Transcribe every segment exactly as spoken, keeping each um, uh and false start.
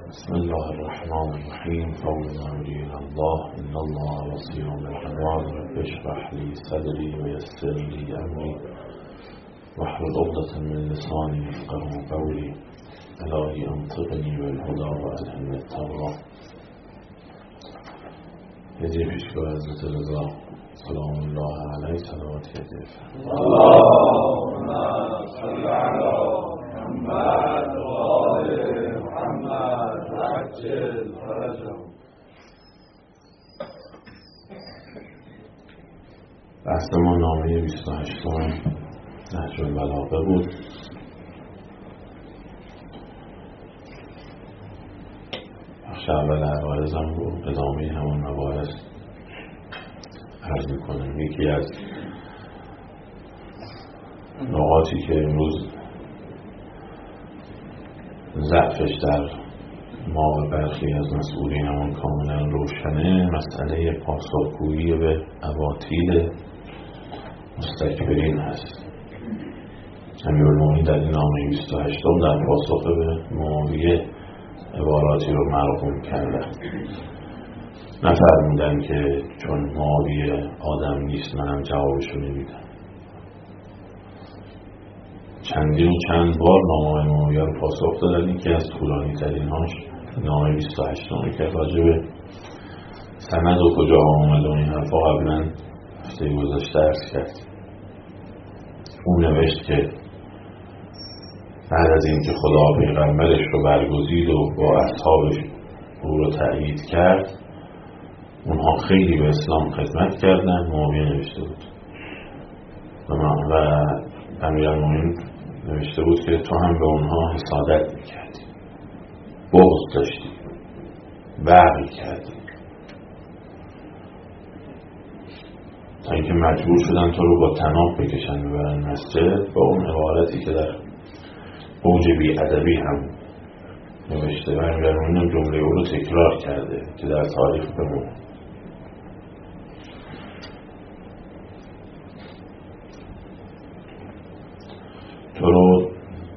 بسم الله الرحمن الرحیم. فوض امری الی الله ان الله بصیر بالعباد. رب اشرح لی صدری و یسر لی امری واحلل عقدة من لسانی یفقهوا قولی. الهی انطقنی بالهدی و الهمنی التقوی. هدیه پیشگاه حضرت رضا سلام الله علیه صلوات هدیه اللهم صل علی محمد و آل محمد و عجل فرجهم. بحث ما نامه بیست و هشتم نهج البلاغه بود. بخش اول عرایض هم بود، ادامه همون مباحث عرض میکنم. یکی از نقاطی که امروز ضعفش در ما و برخی از مسئولین همون کاملا روشنه، مسئله پاسخگویی به اباطیل مستکبرین هست. امیرالمومنین در این نامه بیست و هشتم در پاسخ به معاویه عباراتی رو مرقوم کردن. نفرمودن که چون معاویه آدم نیست منم جوابشو نمیدم. چندین و چند بار نامه معاویه رو پاسخ دادن. یکی از طولانی ترین هاش نامه بیست و هشتم که راجع به سند و کجا آمد و این حرفا قبلا هفته گذشته عرض کرد. اون نوشت که بعد از اینکه خدا پیغمبرش رو برگزید و با اصحابش او رو تأیید کرد، اونها خیلی به اسلام خدمت کردن. معاویه نوشته بود و امیرالمومنین نوشته بود که تو هم به اونها حسادت میکردی، بغض داشتی، بغی کردی، تا اینکه مجبور شدن تو رو با طناب بکشن ببرن مسجد. با اون عبارتی که در اوج بی‌ادبی هم نوشته و امیرالمومنین جمله او رو تکرار کرده که در تاریخ بمونه. تو رو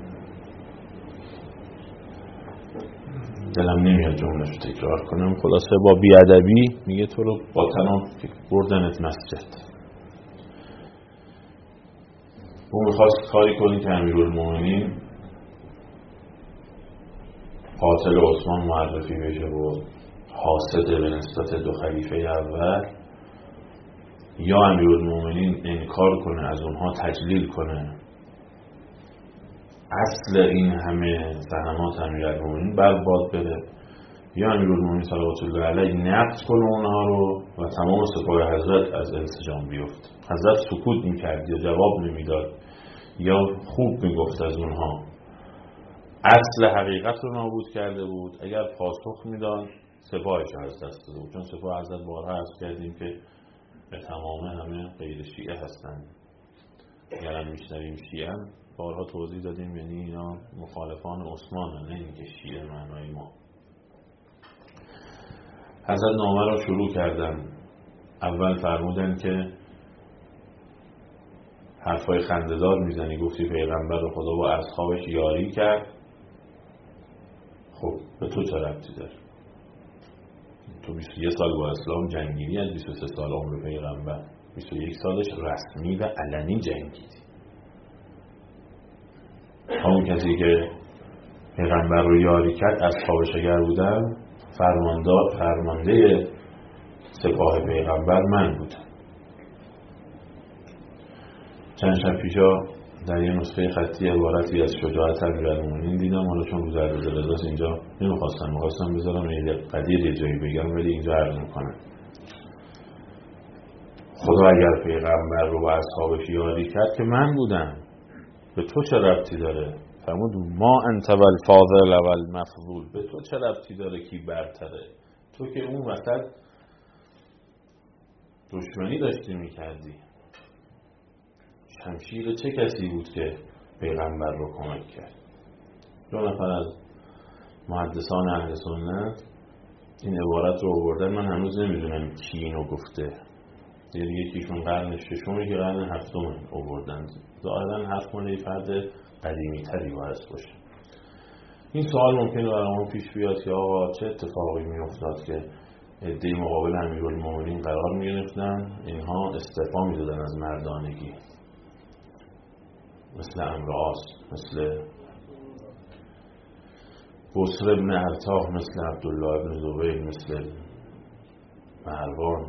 دلم نمیاد جمله‌شو تکرار کنم، خلاصه با بی‌ادبی میگه تو رو با طناب بردنت مسجد. او میخواست کاری کنی که امیرالمومنین قاتل عثمان معرفی بشه و حاسد به نسبت دو خلیفه اول، یا امیرالمومنین انکار کنه، از اونها تجلیل کنه، اصل این همه زحمات امیرالمومنین برباد بره، یا امیرالمومنین صلوات الله علیه نقد کنه اونها رو و تمام سپاه حضرت از انسجام بیفت. حضرت سکوت میکرد یا جواب نمیداد یا خوب میگفت از اونها، اصل حقیقت رو نابود کرده بود. اگر پاسخ میداد سپاهش از دست داده بود، چون سپاه حضرت بارها عرض کردیم که به تمام همه غیر شیعه هستند. اگر هم میشنویم شیعه هم بارها توضیح دادیم، یعنی اینا مخالفان عثمان، نه اینکه شیعه معنای ما. حضرت نامه رو شروع کردن. اول فرمودن که حرفای خنده‌دار میزنی، گفتی پیغمبر رو خدا با اصحابش یاری کرد. خب به تو چه ربطی داره؟ تو بیست و یک سال با اسلام جنگیدی، از بیست و سه سال عمر پیغمبر بیست و یک سالش رسمی و علنی جنگیدی. همون کسی که پیغمبر رو یاری کرد اصحابش اگر بودن، فرماندار فرمانده سپاه پیغمبر من بودم. چند شب پیشا در یه نسخه خطی عبارتی از شجاعت امیرالمومنین دیدم. حالا چون روز عرض رضاست اینجا نمیخواستم میخواستم بذارم ایل قدیر یه جایی بگم، ولی اینجا عرض میکنم. خدا اگر پیغمبر رو با اصحابش یاری کرد که من بودم، به تو چه ربطی داره؟ فرمود ما انت والفاضل والمفضول. به تو چه ربطی داره کی برتره؟ تو که اون وسط دشمنی داشتی میکردی. شمشیر چه کسی بود که پیغمبر رو کمک کرد؟ دو نفر از محدثان اهل سنت این عبارت رو آوردن. من هنوز نمیدونم کی اینو گفته. یعنی یکیشون قرن ششم، که قرن هفتم آوردن. ظاهرا حرف مال یه فرد قدیمی تری باید باشه. این سوال ممکنه برامون پیش بیاد که آقا چه اتفاقی میافتاد که عده مقابل امیرالمومنین قرار میگرفتن، اینها استعفا میدادن از مردانگی، مثل عمرو عاص، مثل بصر ابن ارتاح، مثل عبدالله ابن زبیر، مثل مروان.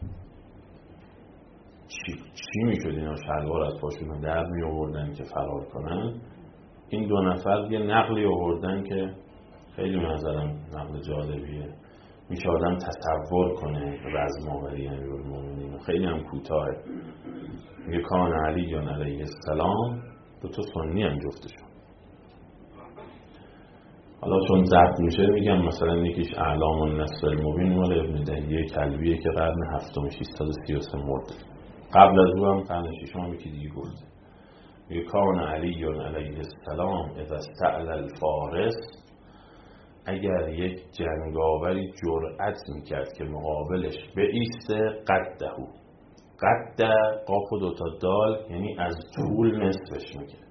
چی, چی میشد اینا شلوار از پاشون در می آوردن که فرار کنن؟ این دو نفر یه نقلی آوردن که خیلی منظرم نقل جالبیه، میشه آدم تصور کنه رزم‌آوری امیرالمومنین، خیلی هم کوتاهه. میگه کان علی علیه السلام، دو تا سنی هم جفتشون. حالا چون ضبط میشه میگم مثلا یکیش اعلام النصر المبین مال ابن دهیه کلبیه که قرن هفتم ششصد و سی و سه مرده، قبل از او هم قرن ششم هم یکی دیگه گفته. میگه کان علی علیه السلام اذا استعلی الفارس، اگر یک جنگاوری جرأت میکرد که مقابلش بایسته، قدهو، قد قاف و دوتا دال یعنی از طول نصفش میگه.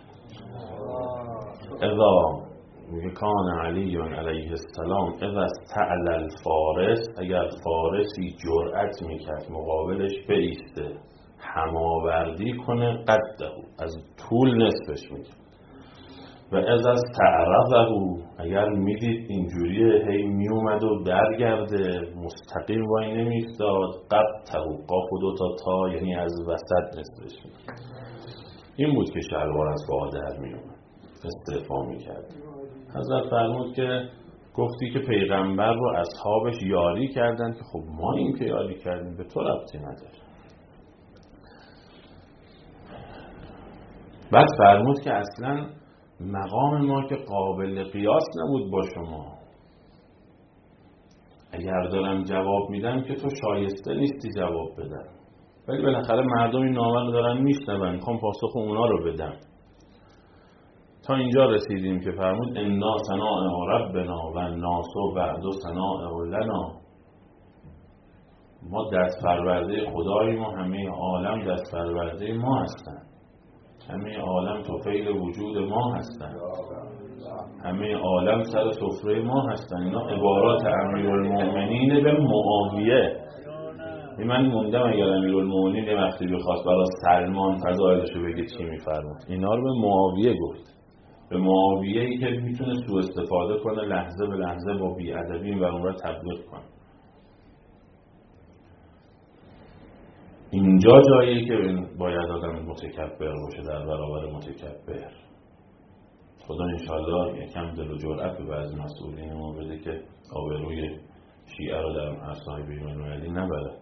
اذا میگه کان علی علیه السلام اذا استعلی الفارس، اگر فارسی جرأت میکرد مقابلش بایسته هماوردی کنه، قدهو از طول نصفش میگه. و از از تعرضه، اگر میدید اینجوریه هی میومد و برگرده مستقیم وای نمیستاد، قدتهو، قاف و دوتا تا یعنی از وسط نصفش میگه. این بود که شلوار از پا در میومد، استعفا میکرد. حضرت فرمود که گفتی که پیغمبر رو اصحابش یاری کردن، که خب ما این که یاری کردیم به تو ربطی نداره. بعد فرمود که اصلا مقام ما که قابل قیاس نبود با شما، اگر دارم جواب میدم که تو شایسته نیستی جواب بدم، ولی بالاخره مردم این نامه رو دارن میشنون، میخوام پاسخ اونا رو بدم. تا اینجا رسیدیم که فرمود انا ثناء ربنا و الناس بعد ثناء لنا، ما دست پرورده خداییم و همه عالم دست پرورده ما هستن، همه عالم طفیل وجود ما هستن، همه عالم سر سفره ما هستن. اینا عبارات امیرالمومنین به معاویه. من موندم اگر امیرالمومنین یه وقتی بخواست برای سلمان فضایلشو بگه چی میفرمود. اینا رو به معاویه گفت، به معاویه‌ای که میتونه سوء استفاده کنه لحظه به لحظه با بی‌ادبی این ور اون ور تبلیغ کنه. اینجا جاییه که باید آدم متکبر باشه در برابر متکبر. خدا انشاءالله یکم دل و جرأت به بعضی مسئولین ما بده که آبروی شیعه رو در عرصه‌های بین‌المللی نبره.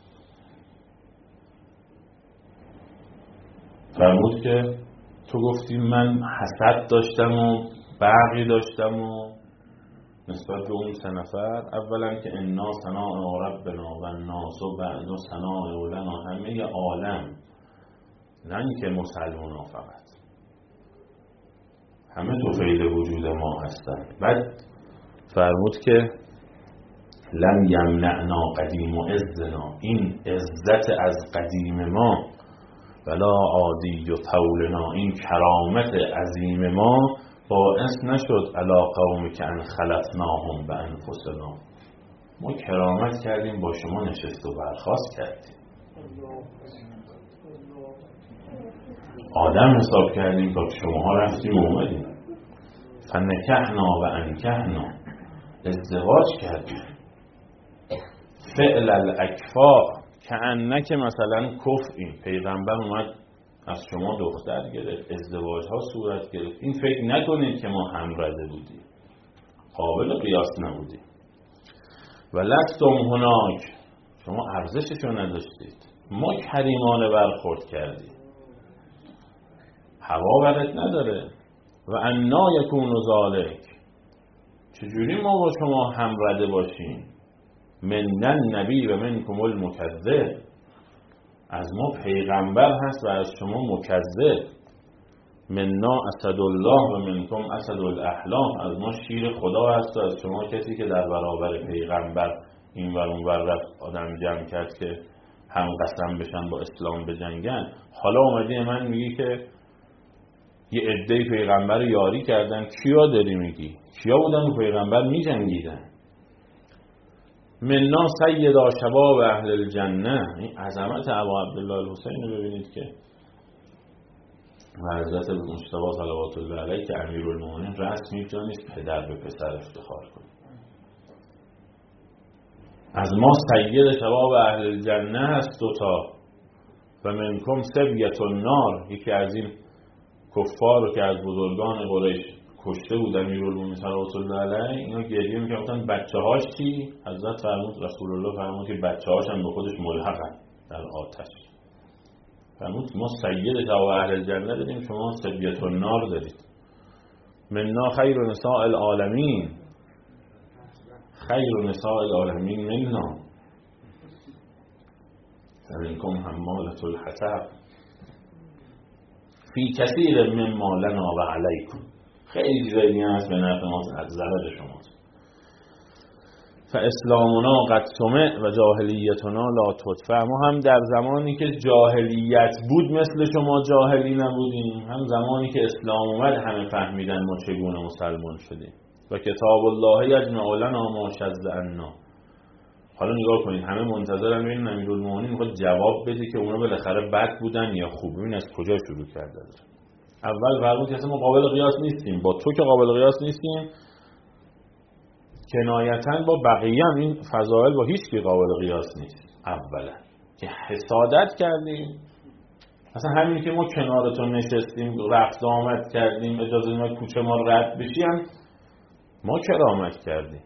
فرمود که تو گفتی من حسد داشتم و بغی داشتم و نسبت به اون سه نفر، اولا که انا ثناء ربنا و الناس بعد ثناء لنا، همه عالم، نه اینکه مسلمان ها فقط، همه طفیل وجود ما هستن. بعد فرمود که لم یمنعنا قدیم و عزنا، این عزت از قدیم ما، ولا عادی و طولنا، این کرامت عظیم ما باعث نشد علی قوم که ان خلطناهم بانفسنا، ما کرامت کردیم با شما نشست و برخاست کردیم، آدم حساب کردیم با شماها رفتیم و اومدیم. فنکحنا و انکحنا، ازدواج کردیم. فعل الاکفاء کأنک مثلا کفء، پیغمبر اومد از شما دختر گرفت، ازدواج ها صورت گرفت. این فکر نکنید که ما همرده بودیم، قابل قیاس نبودیم. و لستم هناک، شما ارزششو نداشتید، ما کریمانه برخورد کردیم، هوا برت نداره. و انا یکون ذالک، چجوری ما با شما همرده باشیم؟ من النبی و منکم المکذب، از ما پیغمبر هست و از شما مکذب. مننا اسد الله و منکم اسد الاحلام، از ما شیر خدا هست و از شما کسی که در برابر پیغمبر این ور اون ور رفت آدم جمع کرد که هم قسم بشن با اسلام بجنگن. حالا اومدی من میگی که یه عده پیغمبر یاری کردن. کیا داری میگی؟ کیا بودن که پیغمبر میجنگیدن؟ مننا سیدا شباب اهل الجنه. این عظمت ابا عبدالله الحسین رو ببینید که حضرت مجتبی صلوات الله علیه که امیرالمومنین رسمی جا نیست پدر به پسر افتخار کنه. از ما سید شباب اهل الجنه هست دوتا و منکم سبیت النار. یکی از این کفار رو که از بزرگان قریش کشته بود امیرالمومنین صلوات الله علیه، اینا گریه می‌کردن بچه هاش چی؟ حضرت فرمود رسول الله فرمود که بچه هاش هم به خودش ملحقن در آتش. فرمود ما سید شباب اهل الجنه داریم، شما سبیت النار دارید. مننا خیر نساء العالمین، خیر نساء العالمین مننا منکم حمالة الحطب فی کثیر مما لنا و علیکم. خیلی چیزایی دیگه هست به نفع ما از ضرر شماست. فاسلامنا قد سمع و جاهلیتنا لا تدفع. ما هم در زمانی که جاهلیت بود مثل شما جاهلی نبودیم، هم زمانی که اسلام اومد همه فهمیدن ما چگونه مسلمان شدیم. و کتاب الله یجمع لنا ما شذ عنا. حالا نگاه کنید همه منتظرن ببینن امیرالمومنین میخواد جواب بده که اونا بالاخره بد بودن یا خوب. ببین از کجا شروع کرده. اول فرمود که اصلا ما قابل قیاس نیستیم، با تو که قابل قیاس نیستیم، کنایتاً با بقیه هم این فضائل با هیچ کی قابل قیاس نیست. اولا که حسادت کردیم، اصلا همین که ما کنارتون نشستیم رفت آمد کردیم اجازه ما کوچه ما رد بشیم ما کرامت کردیم.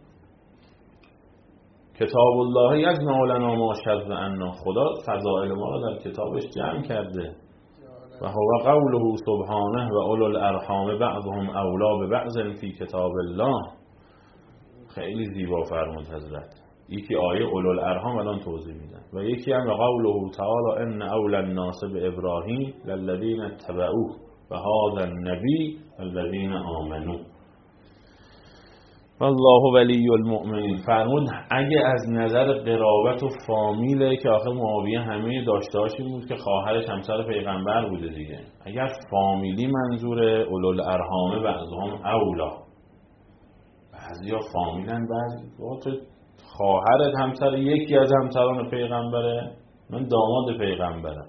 کتاب الله یجمع لنا ما شذ عنا. خدا فضائل ما رو در کتابش جمع کرده. و هو قوله سبحانه و اولو الارحام بعضهم اولی ببعض فی کتاب الله. خیلی زیبا فرمود حضرت. یکی آیه اولو الارحام الان توضیح میدن و یکی هم قوله تعالی ان اول الناس بابراهیم للذین اتبعوه و هذا النبی الذین آمنوا والله ولی المؤمنین. فرمود اگه از نظر قرابت و فامیله که آخه معاویه همه داشتهاش این بود که خواهرش همسر پیغمبر بوده دیگه، اگر فامیلی منظوره اولو الارحام بعضهم اولا. بعضیا فامیلن، بعضی خواهرت همسر یکی از همسران پیغمبره، من داماد پیغمبرم،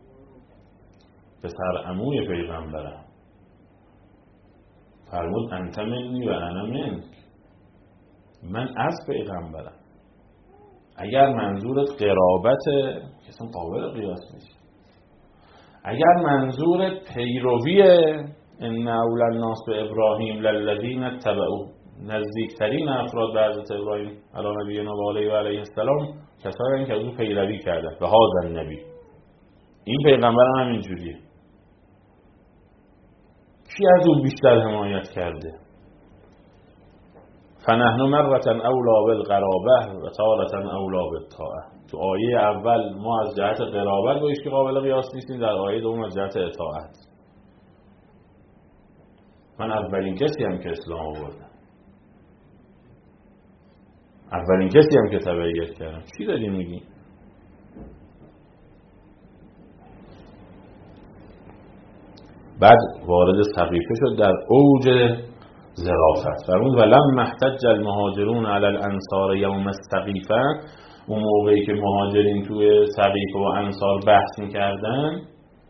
پسر عموی پیغمبرم. فرمود انت منی و انا منک. من از پیغمبرم. اگر منظورت قرابته کسی قابل قیاس نیست. اگر منظورت پیرویه ان اول الناس به ابراهیم للذین اتبعوه، نزدیکترین افراد به حضرت ابراهیم علی نبینا و علیه و علیه السلام کسایی که از او پیروی کردن و هذا النبی. این پیغمبر هم همین جوریه. کی از او بیشتر حمایت کرده؟ فنحن مرة اولا بالقرابه و تارة اولا بالطاعه. تو آیه اول ما از جهت قرابت با هیچ قابل قیاس نیستیم، در آیه دوم از جهت اطاعت. من اولین کسی هم که اسلام آوردم، اولین کسی هم که تبعیت کردم. چی داری میگی؟ بعد وارد سقیفه شد در اوج ظرافت. فرمود ولما احتج المهاجرون علی الانصار یوم السقیفه. اون موقعی که مهاجرین توی سقیفه و انصار بحث میکردن،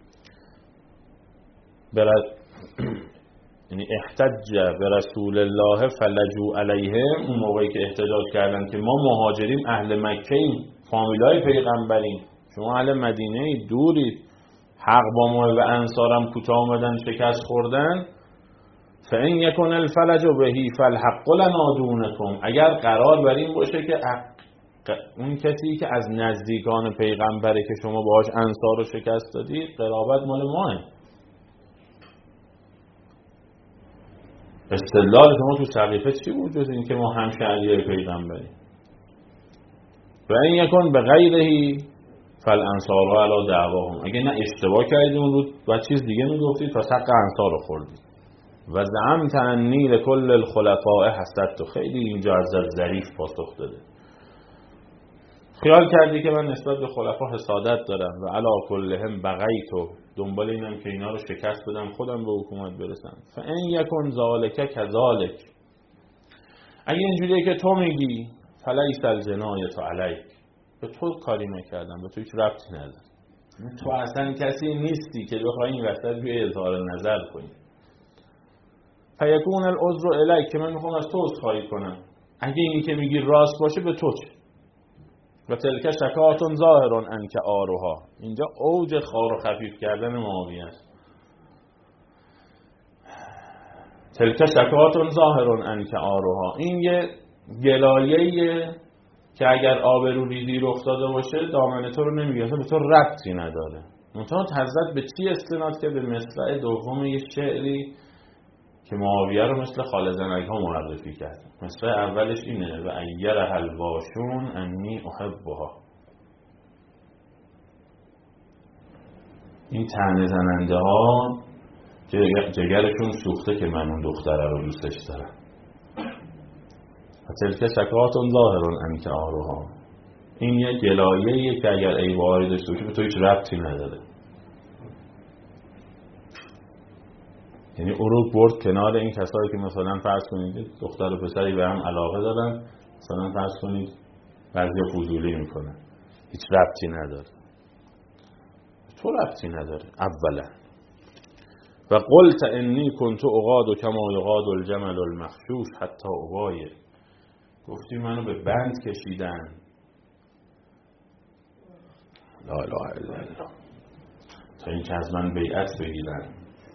برد یعنی احتج به رسول الله فلجوا علیهم. اون موقعی که احتجاج کردن که ما مهاجرین اهل مکه ایم، فامیلای پیغمبریم، شما اهل مدینه ای دورید، حق با ما و انصارم کوتاه آمدن شکست خوردن. فإن یکن الفلج بهی فالحق لنا دونکم. اگر قرار بر این باشه که اون کسی که از نزدیکان پیغمبره که شما باهاش انصار رو شکست دادید، قرابت مال ماه. استدلال شما تو سقیفه چی بود جز این که ما همشهریای پیغمبریم؟ و این یکن به غیرهی فالانصار علی دعواهم. اگه نه اشتباه کردید اون رو و چیز دیگه میگفتید پس حق انصار رو خوردید. و زعمت انی لکل الخلفاء حسدت. خیلی اینجا از ظریف پاسخ داده، خیال کردی که من نسبت به خلفا حسادت دارم و علی کلهم بغیت، دنبال اینم که اینا رو شکست بدم خودم به حکومت برسم. فان یکن ذالک کذالک، اگه اینجوریه که تو میگی فلیس الجنایة علیک، به تو کاری نکردم، به تو هیچ ربطی نداره، تو اصلا کسی نیستی که بخوای این وسط بیای اظهار نظر کنی. فیکون العذر الیک، که من میخوام از تو عذرخواهی کنم، اگه اینی که میگی راست باشه به تو چه؟ و تلک شکات ظاهر انک آروها، اینجا اوج خار و خفیف کردن معاویه است. تلک شکات ظاهر انک آروها، این یه گلایه‌ایه که اگر آبرو ریزی رخ داده باشه دامن تو رو نمیگیره، به تو ربطی نداره. منتها حضرت به چی استناد که به مصرع دوم یه شعری که معاویه رو مثل خال زنک ها معرفی کرد. مصرع اولش اینه و ایره الواشون انی احبها، این طعنه زننده ها جگرشون سوخته که من اون دختره رو دوستش دارم. و تلک شکات ظاهر انک آروها، این یه گلایه‌ایه که اگر ایواری داشته باشه به تو هیچ ربطی نداره. یعنی او رو برد کنار این کسایی که مثلا فرض کنید دختر و پسری به هم علاقه دارن، مثلا فرض کنید بعضیا فضولی میکنن، هیچ ربطی نداره، تو ربطی نداره. اولا و قلت انی کنت اقاد کما یقاد الجمل المخشوش حتی اغایه، گفتی منو به بند کشیدن، لا اله الا الله، تا این که از من بیعت بگیرن.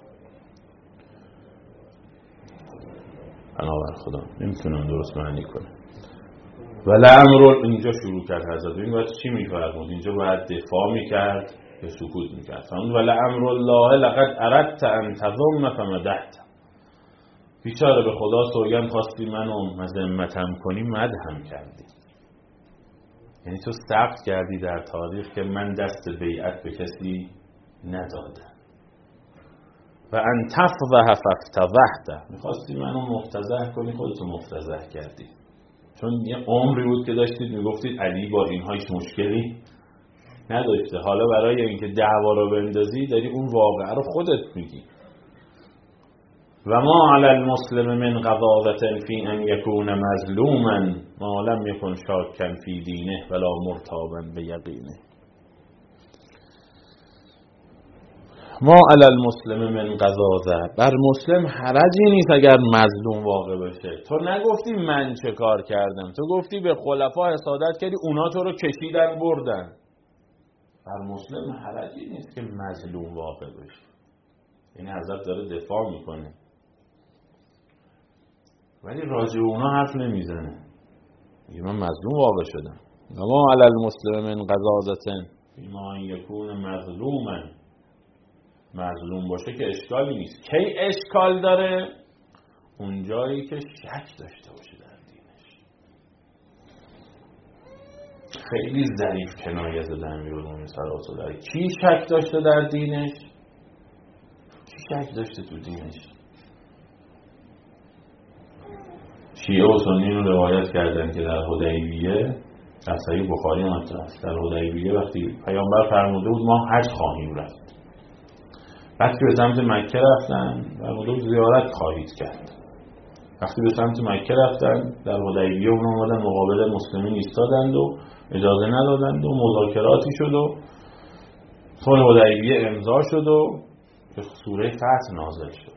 بنابر خدا نمیتونم درست معنی کنم. ولی امر، اینجا شروع کرد حضرت، این باید چی میفرمود؟ اینجا باید دفاع میکرد یا سکوت میکرد؟ ولی امر الله لقد اردت ان تضم فمدحت، بیچاره به خدا سوگند خواستی منو مذمتم کنی مدحم کردی. یعنی تو ثبت کردی در تاریخ که من دست بیعت به کسی ندادم. و ان تفضح فافتضحت، میخواستی منو مفتضح کنی خودتو مفتضح کردی. چون یه عمری بود که داشتید میگفتید علی با اینها هیچ مشکلی نداشته، حالا برای اینکه دعوا رو بندازی داری اون واقعه رو خودت میگی. و ما علی المسلم من غضاضة فی ان یکون مظلوما ما لم یکن شاکا فی دینه ولا مرتابا بیقینه. ما علی المسلم من غضاضة، بر مسلم حرجی نیست اگر مظلوم واقع بشه. تو نگفتی من چه کار کردم، تو گفتی به خلفا حسادت کردی اونا تو رو کشیدن بردن. بر مسلم حرجی نیست که مظلوم واقع بشه. این حضرت داره دفاع میکنه ولی راجع اونا حرف نمیزنه، میگه من مظلوم واقع شدم. ما علی المسلم من غضاضة فیما ان یکون مظلوما، مظلوم باشه که اشکالی نیست. کی اشکال داره؟ اون جایی که شک داشته باشه در دینش. خیلی ظریف کنایه زدن امیرالمومنین صلوات الله علیه. کی شک داشته در دینش؟ کی شک داشته تو دینش؟ شیعه و سنی رو روایت کردن که در حدیبیه، در صحیح بخاری مطرح است، در حدیبیه وقتی پیامبر فرموده بود ما حج خواهیم رفت، وقتی به سمت مکه رفتن فرموده زیارت خواهید کرد. وقتی به سمت مکه رفتن در حدیبیه اون اومدن مقابل مسلمین ایستادند و اجازه ندادند و مذاکراتی شد و صلح حدیبیه امضا شد و به سوره فتح نازل شد.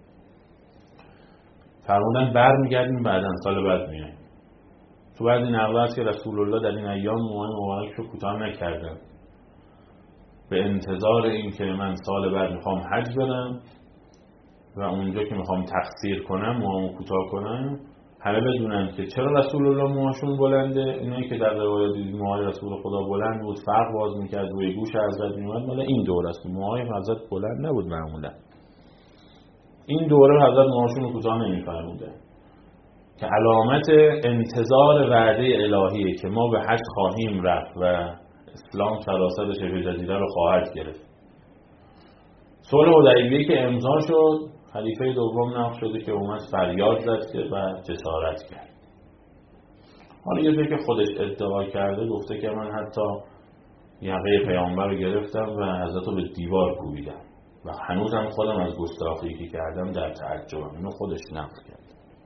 فرمودن برمیگردیم بعداً سال بعد میایم. تو بعد این نقل که رسول الله در این ایام موهای مبارک رو کوتاه نکردن، به انتظار این که من سال بعد میخوام حج برم و اونجا که میخوام تقصیر کنم موهامو کوتاه کنم همه بدونن که چرا رسول الله موهاشون بلنده. اینایی که در روایات دیدیم موهای رسول خدا بلند بود، فرق باز میکرد، روی گوش حضرت میومد، مال این دور است. موهای حضرت بلند نبود معمولا. این دوره حضرت موهاشون رو کوتاه نمیفرموده که علامت انتظار وعده الهیه که ما به حج خواهیم رفت و اسلام سراسر شبه جزیره رو خواهد گرفت. صلح حدیبیه که امضا شد، خلیفه دوم نقش شده که اومد فریاد زد که و جسارت کرد. حالا یه جایی که خودش ادعا کرده گفته که من حتی یقه پیامبر رو گرفتم و حضرت رو به دیوار کوبیدم و هنوزم خودم از گستاخی که کردم در تعجبم. اینو خودش نقل کرد.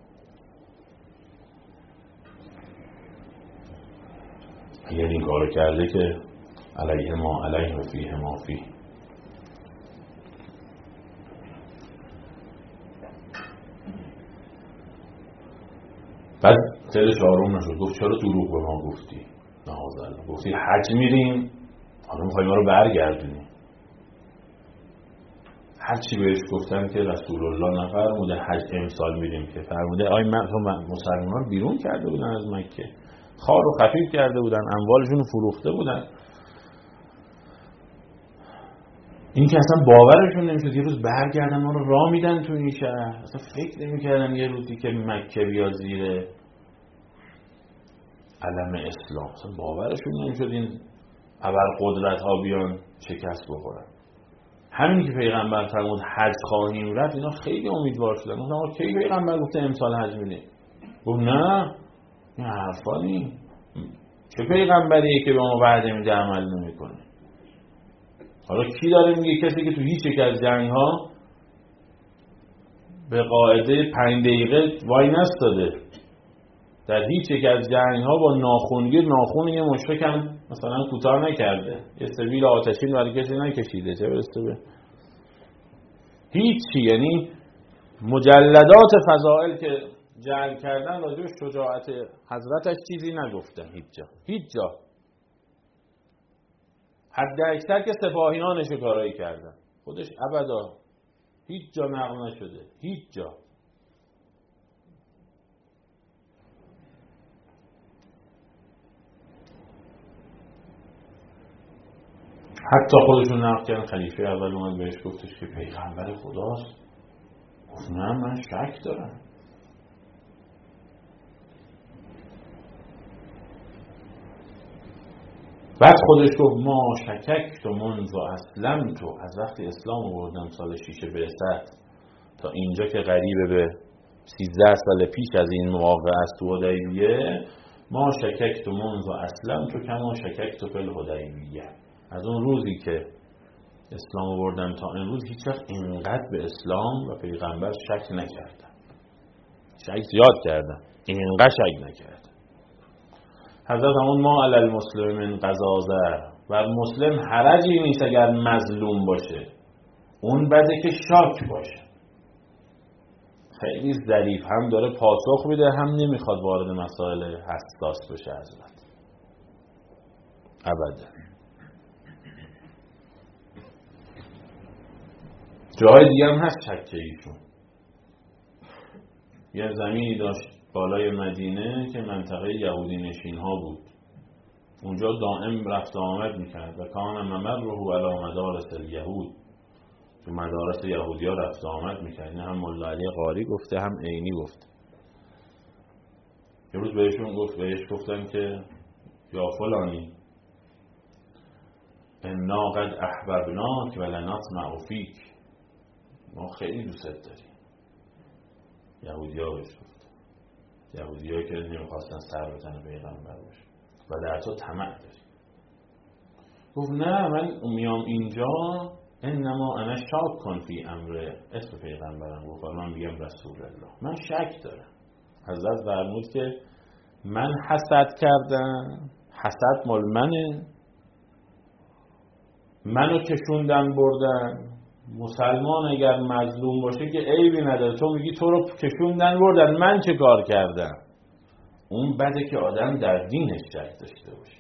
اگر این کارو کرده که علیه ما علیه و فیه ما فیه. بعد دلش آروم نشد، گفت چرا دروغ به ما گفتی؟ نعوذالله. گفتی حج میریم، حالا میخوای ما رو برگردونی. هرچی بهش گفتن که رسول الله نفرموده حج امسال میریم، که فرموده آی مسلمانان بیرون کرده بودن از مکه، خار و خفیف کرده بودن، اموالشون فروخته بودن. این که اصلا باورشون نمیشد یه روز برگردن ما رو راه میدن تو این شهر. اصلا فکر نمیکردن یه روزی که مکه بیاد زیر علم اسلام. اصلا باورشون نمیشد این ابرقدرت ها بیان شکست بخورن. همین که پیغمبر فرمود حج خواهیم رفت، اینا خیلی امیدوار شدن. گفتن کی پیغمبر گفته امسال حج میریم؟ گفت نه، این حرفا نی. چه پیغمبریه که به ما وعده میده عمل نمیکنه؟ حالا کی داره میگه؟ کسی که تو هیچ یک از جنگ ها به قاعده پنج دقیقه وای نستاده، در هیچ یک از جنگ ها با ناخونگیر ناخون یه مشرک هم مثلا کوتاه نکرده، یه سبیل آتشین برای کسی نکشیده، چه برسه به هیچی. یعنی مجلدات فضائل که جعل کردن راجع به شجاعت حضرتش چیزی نگفته. هیچ جا هیچ جا حد اکثر که سپاهیانش کارایی کردن، خودش ابدا هیچ جا نقل نشده، هیچ جا. حتی خودشون نقل کردن خلیفه اول اومد بهش گفتش که پیغمبر خداست. گفت نه من شک دارم. بعد خودش گفت ما شکک تو منذ اسلم تو، از وقتی اسلام آوردم سال شیش بعثت تا اینجا که قریبه به سیزده سال پیش از این واقعه است تو حدیبیه، ما شکک تو منذ اسلم تو کما شکک تو فی الحدیبیه. از اون روزی که اسلام آوردم تا امروز هیچ وقت اینقدر به اسلام و پیغمبر شک نکردم. شک زیاد کردم، اینقدر شک نکردم. حضرت همون ما علی المسلم من قضازه، و مسلم حرجی نیست اگر مظلوم باشه، اون بده که شاک باشه. خیلی ظریف هم داره پاسخ میده، هم نمیخواد وارد مسائل حساس بشه حضرت. ابدا. جای دیگه هم هست شکه ایشون. یه زمینی داشت بالای مدینه که منطقه یهودی نشین ها بود، اونجا دائم رفت و آمد میکرد و کان ممره علی مدارس الیهود، تو مدارس یهودی ها رفت و آمد میکرد. این هم مولا علی قاری گفته هم عینی گفته. یه روز بهشون گفت بهش گفتن که یا فلانی انا قد احببناک و لنطمع فیک، ما خیلی دوست داریم. یهودی ها بهش گفت، یهودی ها که نمیخواستن سر بزنه پیغمبر باشه و در تو طمع داری. گفت نه من میام اینجا انما انا شاک کن فی امر، اسم پیغمبرم گفت من میگم رسول الله، من شک دارم. حضرت فرمود که من حسد کردم، حسد مال منه، منو کشوندن بردن. مسلمان اگر مظلوم باشه که عیبی نداره، تو میگی تو رو کشوندن بردن، من چه کار کردم؟ اون بده که آدم در دینش شک داشته باشه.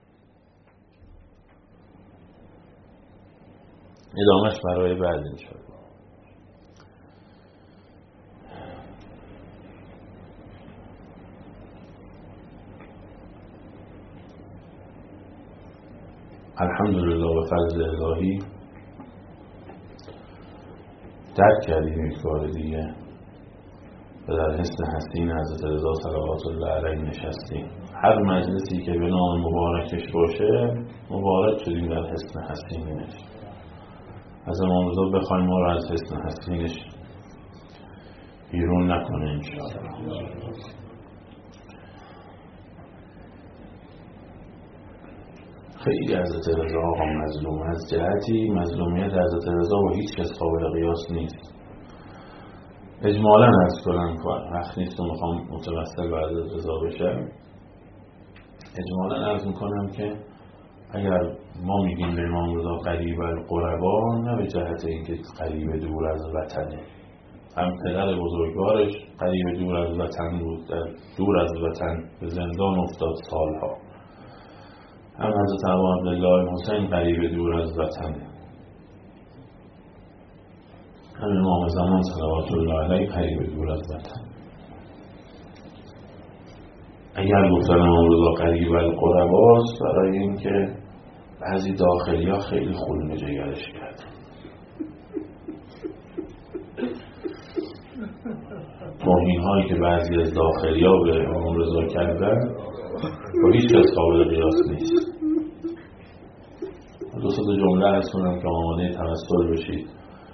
ادامهش برای بعد انشاءالله. الحمدلله و فضل الهی درک کردیم یک بار دیگه و در حسن حسین حضرت رضا صلوات الله علیه نشستیم. هر مجلسی که به نام مبارکش باشه مبارک شدیم در حسن حسینش. از امام رضا بخوایم ما رو از حسن حسینش بیرون نکنه انشاءالله. خیلی حضرت رضا آقا مظلوم، از جهتی مظلومیت حضرت رضا با هیچ کس قابل قیاس نیست. اجمالاً عرض کنم وقت نیست و میخوام متوسل به حضرت رضا بشم، اجمالاً عرض میکنم که اگر ما میگیم به امام رضا قریب القربا، نه به جهت اینکه قریب دور از وطنه، هم پدر بزرگوارش قریب دور از وطن بود، در دور از وطن به زندان افتاد سالها، هم حضرت ابا عبدالله حسین قریب دور از وطنه، هم امام زمان صلوات الله علیه قریب دور از وطن. اگر گفتن امام رضا قریب القرباست، برای اینکه بعضی داخلی ها خیلی خون جگرش کرد، توهین هایی که بعضی از داخلی ها به امام رضا کردن با هیچ کس قابل قیاس نیست. دو سه جمله عرض کنم که آماده توسل بشید.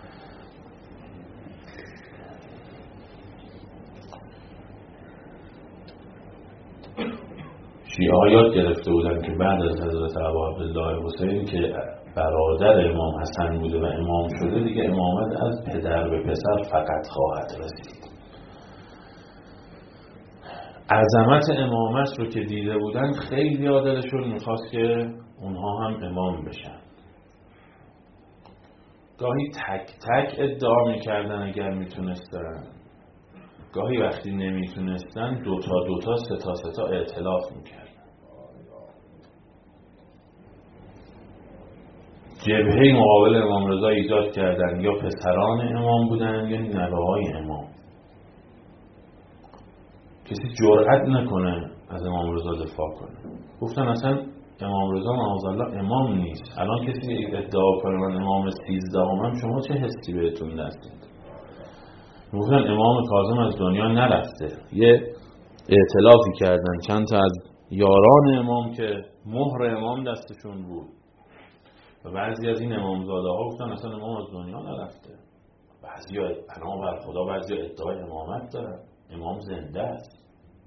شیعه ها یاد گرفته بودن که بعد از حضرت ابا عبدالله حسین که برادر امام حسن بوده و امام شده، دیگه امامت از پدر به پسر فقط خواهد رسید. عظمت امامت رو که دیده بودن، خیلی دلشون میخواست که اونها هم امام بشن. گاهی تک تک ادعا میکردن اگر میتونستن، گاهی وقتی نمیتونستن دوتا دوتا ستا ستا ائتلاف میکردن. جبهه مقابل امام رضا ایجاد کردن، یا پسران امام بودن یا نوه‌های امام. کسی جرئت نکنه از امام رضا دفاع کنه. گفتن اصلا امام رضا معاذالله امام نیست. الان کسی ادعا کنه من امام سیزدهمم، شما چه حسی بهتون دستید؟ گفتن امام کاظم از دنیا نرفته. یه ائتلافی کردن چند تا از یاران امام که مهر امام دستشون بود و بعضی از این امامزاده ها گفتن اصلا امام از دنیا نرفته. بعضی ها پناه بر خدا، بعضی ها ادعای امامت دارن، امام زنده است.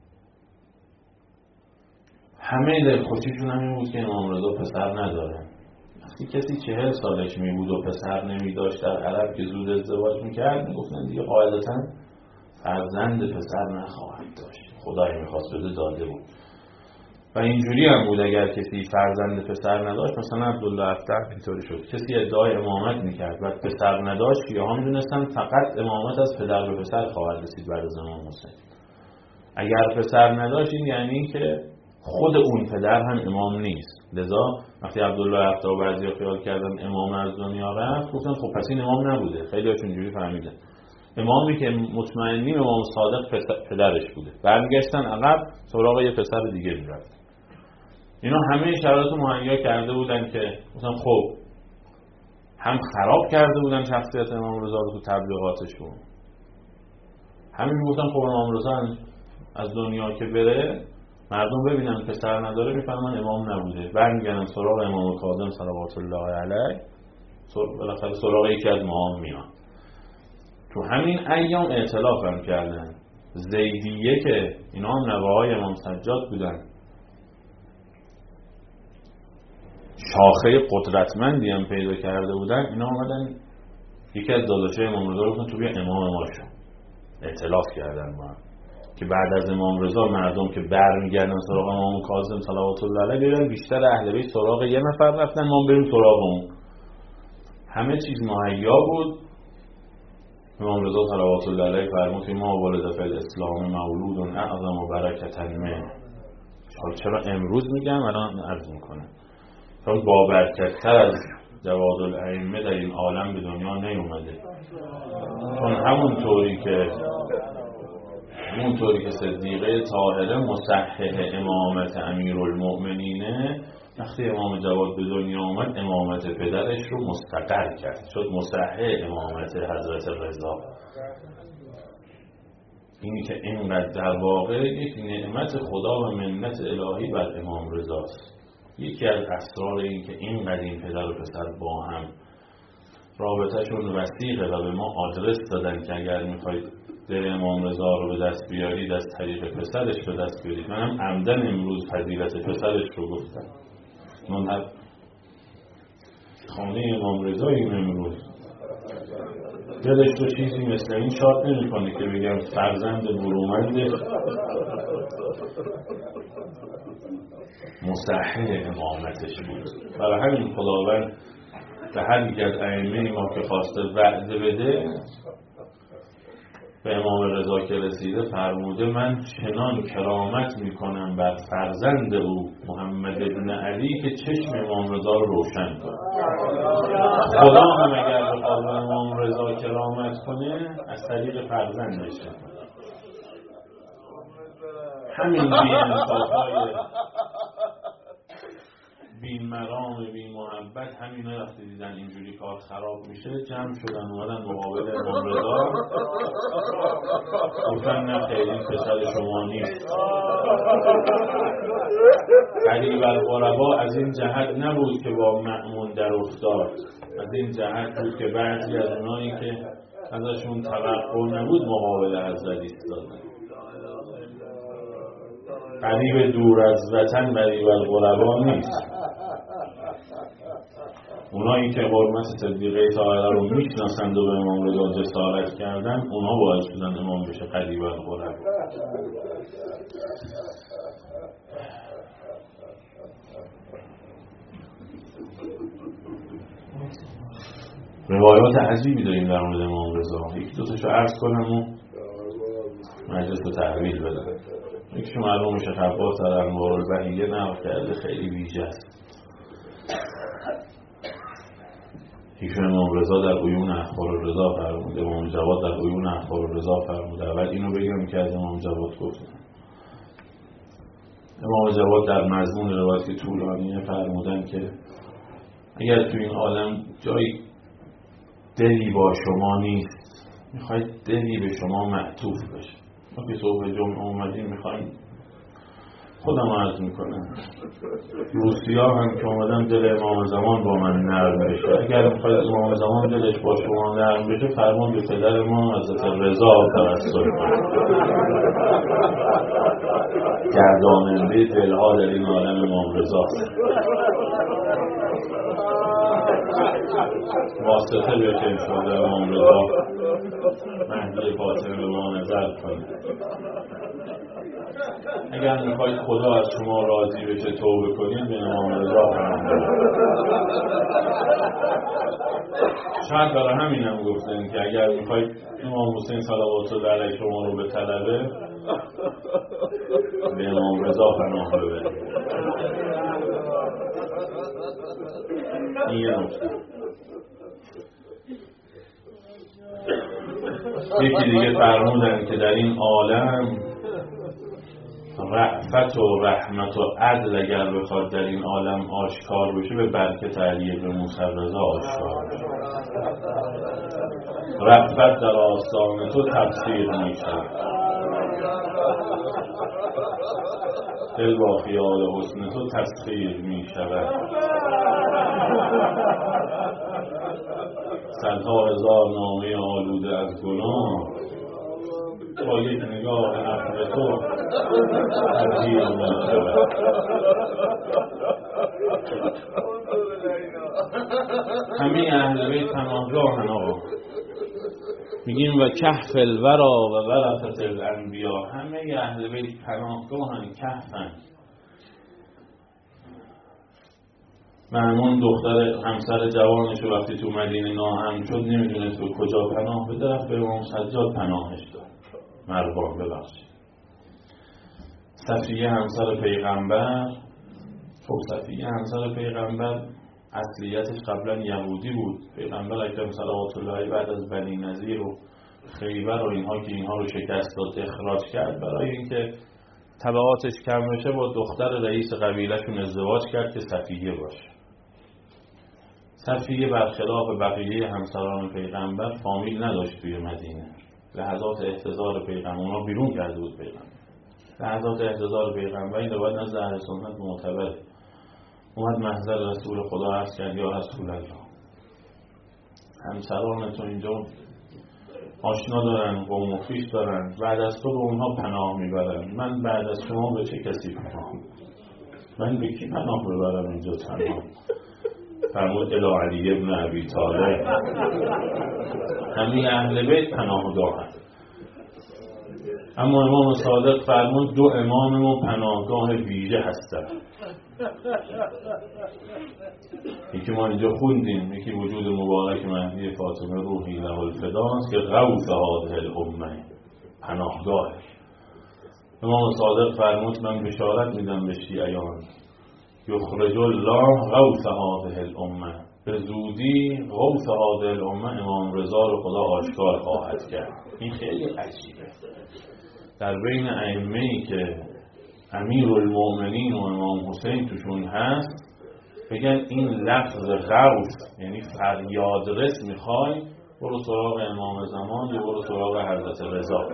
همه دلخوشیشون همین بود که امام رضا پسر نداره. وقتی کسی چهل سالش می بود و پسر نمی داشت در عرب که زود ازدواج میکرد، میگفتن دیگه قاعدتا فرزند پسر نخواهد داشت. خدای میخواست بده داده بود. و اینجوری هم بود اگر کسی فرزند پسر نداشت، مثلا عبدالله افتح اینطوری شد، کسی ادعای امامت میکرد و پسر نداشت، یا هم میدونستن فقط امامت از پدر به پسر خواهد رسید بعد از امام حسین. اگر پسر نداشت این یعنی که خود اون پدر هم امام نیست. لذا وقتی عبدالله افتح و بعضیا خیال کردن امام از دنیا رفت، گفتن خب پس این امام نبوده. خیلی هاشون اینجوری فهمیدن امامی که مطمئنیم امام صادق پدرش بوده. برمیگشتن عقب سراغ یه پسر دیگه میرفت. اینا همه شرایط مهیا کرده بودن که مثلا خب هم خراب کرده بودن شخصیت امام رضا رو تو تبلیغاتشون، همین میگفتن خب امام رضا از دنیا که بره مردم ببینن پسر نداره میفهمن امام نبوده، برمیگردن سراغ امام کاظم صلوات الله علیه، بالاخره سراغ یکی از ماام میان. تو همین ایام ائتلاف هم کردن. زیدیه که اینا هم نوه‌های امام سجاد بودن، شاخه قدرتمندی هم پیدا کرده بودن، اینا آمدن یکی از داداشای امام رضا رو تو بیا امام ما شو. ائتلاف کردن با هم که بعد از امام رضا مردم که برمیگردن سراغ امام کاظم صلوات الله علیه بیان، بیشتر اهل بیت سراغ یه نفر رفتن، ما بریم سراغ اون. همه چیز مهیا بود. امام رضا صلوات الله علیه فرمود که ما ولد فی الاسلام مولود اعظم و برکتا من. چرا امروز میگم الان عرض میکنم، چون با برکت‌تر از جواد الائمه در این عالم به دنیا نیومده. چون همون طوری که همون طوری که صدیقه طاهره مصحح امامت امیرالمؤمنینه، وقتی امام جواد به دنیا اومد امامت پدرش رو مستقر کرد، شد مصحح امامت حضرت رضا. اینی که اینقدر در واقع یک نعمت خدا و منت الهی بر امام رضاست. یکی از اسرار این که اینقدر این پدر و پسر با هم رابطهشون وثیقه و به ما آدرس دادن که اگر میخواید دل امام رضا رو به دست بیارید از طریق پسرش به دست بیارید. من هم عمدن امروز فضیلت پسرش رو گفتم. من خانه امام رضاییم امروز، دلش رو چیزی مثل این شاد نمی کنه که بگم فرزند برومند مصحح امامتش بود. برای همین خداوند به هر یک از ائمه ما که خواسته وعده بده به امام رضا که رسیده فرموده من چنان کرامت میکنم بر فرزند او محمد بن علی که چشم امام رضا رو روشن کنه. خدا هم اگر بخواد به امام رضا کرامت کنه از طریق فرزندش کنه. همین بی انصافای بی مرام بی محبت همینا وقتی دیدن اینجوری کار خراب میشه جمع شدن اومدن مقابل امام رضا گفتن نه خیلی این پسر شما نیست. قریب الغربا از این جهت نبود که با مأمون در افتاد، از این جهت بود که بعضی از اونایی که ازشون توقع نبود مقابل حضرت ایستادن. قریب دور از وطن قریب الغربا نیست. اونایی که حرمت صدیقه طاهره رو میشناسند و به امام رضا جسارت کردن اونا باعث شدن امام بشه قریب الغربا. روایات عجیبی داریم در مورد امام رضا. یکی دو تاشو عرض کنم و مجلس رو تحویل بدم. یکیشو معلوم شیخ عباس در انوار البهیه نقل کرده، خیلی ویژه است. ایشون امام رضا در عیون اخبار الرضا فرموده، امام جواد در عیون اخبار الرضا فرموده. اول اینو بگم که از امام جواد گفتم. امام جواد در مضمون روایت طولانیه فرمودن که اگر تو این عالم جایی دلی با شما نیست میخواید دلی به شما معطوف بشه. ما که صبح جمعه اومدیم میخوایم خودم عرض میکنم روسیا هم که اومدم دل امام زمان با من نرم بشه. اگر میخواید امام زمان دلش با شما نرم بشه فرمان به پدر ما حضرت رضا توسل گرداننده دلها در این عالم امام رضا واسطه بشه انشاءالله امام رضا مهدی فاطمه به ما نظر کنه. اگر میخواید خدا از شما راضی بشه توبه کنید به امام رضا پناه ببرید. شاید برای همین هم گفتن که اگر میخواید امام حسین صلوات الله علیه شما رو به طلبه به امام رضا پناه ببرید. این یه نکته. یکی دیگه فرمودن که در این عالم رأفت و رحمت و عدل اگر بخواد در این عالم آشکار بشه به برکت علی بن موسی رضا آشکار بشه. رأفت در آستان تو تفسیر میشه، دل با خیال حسن تو تسخیر میشود. صدها هزار نامه آلوده از گناه با یک نگاه نفر تو تغییر می‌شود. همه اهل بیت پناهگاهن آقا. میگیم و کهف الورا و ورثت الانبیا. همه اهل بیت پناهگاهن، کهفن. مأمون دختر همسر جوانش وقتی تو مدینه ناامن شد نمیدونست به کجا پناه بده، رفت به امام سجاد پناهش داد. مروان ببخشید. صفیه همسر پیغمبر، خب صفیه همسر پیغمبر اصلیتش قبلا یهودی بود. پیغمبر اکرم صلوات الله علیه بعد از بنی نضیر و خیبر و اینها که اینها رو شکست داد اخراج کرد، برای اینکه تبعاتش کم بشه با دختر رئیس قبیلهشون ازدواج کرد که صفیه باشه. صفیه برخلاف بقیه همسران پیغمبر فامیل نداشت توی مدینه. لحظات احتضار پیغمبر اونا بیرون کرده بود پیغمبر. لحظات احتضار پیغمبر این روایت نزد اهل سنت معتبره. اومد محضر رسول خدا عرض کرد یا رسول الله همسرانتون اینجا آشنا دارن، قوم و خویش دارن، بعد از تو به اونها پناه میبرن، من بعد از شما به چه کسی پناه میبرم؟ من به کی پناه ببرم اینجا تنها؟ فرمود الی علی ابن ابی طالب، همه اهل بیت پناهگاه هست. اما امام صادق فرمود دو اماممون پناهگاه ویژه هستن. یکی ما اینجا خوندیم، یکی وجود مبارک مهدی فاطمه روحی له الفداست که غوث هذه الامه، پناهگاه. امام صادق فرمود من بشارت میدم به شیعیان یخرج الله غوث هذه الامه، به زودی غوث هذه الامه امام رضا رو خدا آشکار خواهد کرد. این خیلی عجیبه، در بین ائمه‌ای که امیرالمؤمنین و امام حسین توشون هست بگن این لفظ غوث یعنی فریادرس میخوای، برو سراغ امام زمان یا برو سراغ حضرت رضا.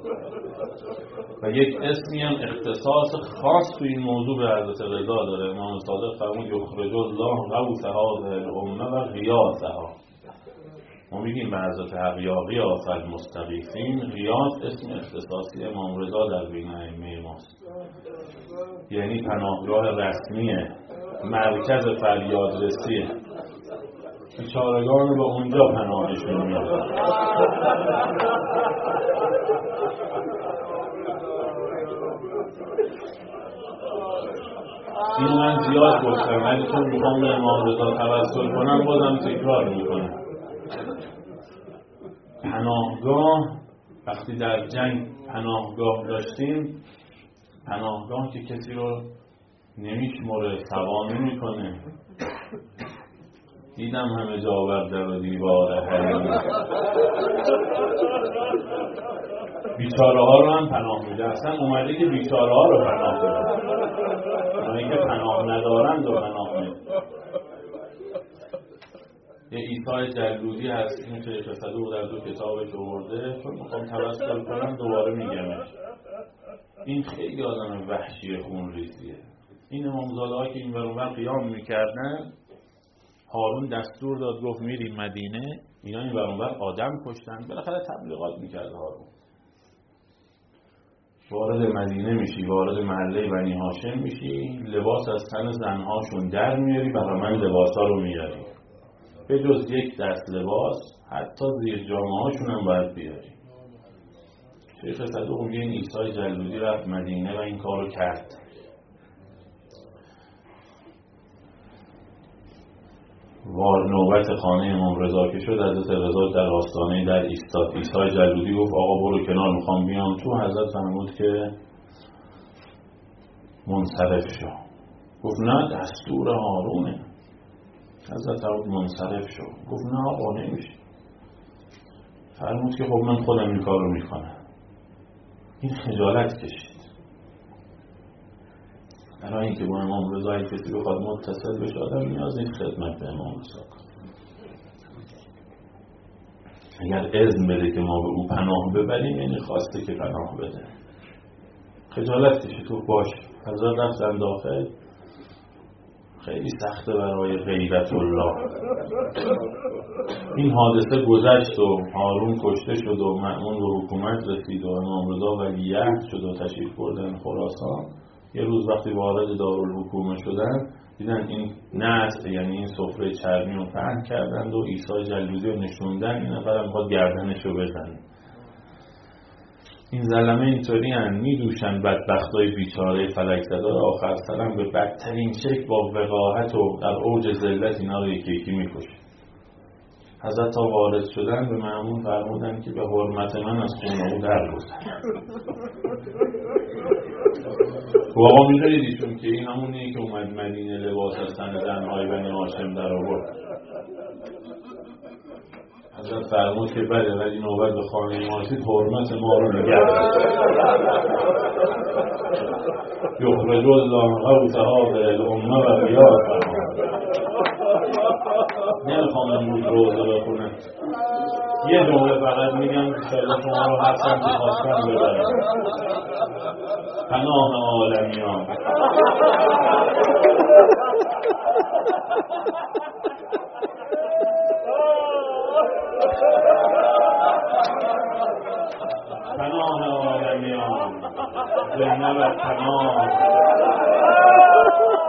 و یک اسمی هم اختصاص خاص تو این موضوع به حضرت رضا داره. امام صادق فرمود یخرج الله غوث هذه الامه و غیاثها. ما میگیم به حضرت حق یا غیاث المستغیثین، غیاث اسم اختصاصی امام رضا در بین ائمه ماست، یعنی پناهگاه رسمیه، مرکز فریادرسیه. بیچارگان رو به اونجا پناهشون میاد. این من زیاد گفتم ولی چون میخوام به امام رضا توسل کنم بازم تکرار میکنم. پناهگاه وقتی در جنگ پناهگاه داشتیم، پناهگاه که کسی رو نمیشمره، سوا نمیکنه. دیدم همه جا برده و دیواره هرمی، بیچاره ها رو هم پناه میده. اصلا اومده که بیچاره ها رو پناه بده، اونایی که پناه ندارند رو پناه میده. یه عیسی جلودی هست، این شیخ صدوق در دو کتابش آورده، چون میخوام توسل کنم دوباره میگمش. این خیلی آدم وحشی خون ریزیه. این امامزاده ها که این ورانور قیام میکردن، هارون دستور داد گفت میریم مدینه، اینا این ورانور آدم کشتن. بالاخره تبلیغات میکرد هارون. وارد مدینه میشی، وارد محله بنی هاشم میشی، لباس از تن زنهاشون در میاری، برای من لباسا رو میاری، به جز یک دست لباس حتی زیر جامعه هاشون هم باید بیاری. شیخ صدوق میگه این عیسی جلودی رفت مدینه و این کارو کرد. وار نوبت خانه امام رضا که شد، حضرت رضا در آستانه در ایستاد. عیسی جلودی گفت آقا برو کنار میخوام بیام تو. حضرت فرمود که منصرف شو. گفت نه دستور هارونه. حضرت فرمود منصرف شو. گفت نه آقا نمیشه. فرمود که خب من خودم این کار رو میکنم. این خجالت کشید. برای اینکه با امام رضا کسی بخواد متصل بشه، آدم نیاز نیست خدمت به امام رضا کنه. اگر اذن بده که ما به او پناه ببریم، یعنی خواسته که پناه بده. خجالت کشید تو باش. حضرت رفتن داخل. خیلی سخته برای غیرت الله. این حادثه گذشت و هارون کشته شد و مأمون به حکومت رسید و امام رضا ولیعهد شد و تشریف بردن خراسان. یه روز وقتی وارد دارالحکومه شدن، دیدن این نطع یعنی این سفره چرمی رو پهن کردند و عیسی جلودی رو نشوندن. این نفر هم میخواد گردنش رو بزنه. این ظلمه اینطوری هم میدوشن بدبختای بیچاره فلک زده، آخر سرم به بدترین شکل با وقاحت و در اوج ذلت اینا رو یکی یکی میکشه. حضرت تا وارد شدن به مأمون فرمودن که به حرمت من از خونه او در بزن. واقعا می‌دارید ایشون که این همونیه که اومد مدینه لباس از تن زنهای بنی هاشم در آورد. حضرت فرمود که بله ولی نوبت به خانه ما رسید، حرمت ما رو نگه داشت. یخرج الله غوث هذه الامه و غیاثها. نمیخوام امروز روزه بخونم، یه جمله فقط میگم انشاءالله شما رو هر سمتی خواستم ببرم. پناه عالمیان. پناه عالمیان. زینب پناه.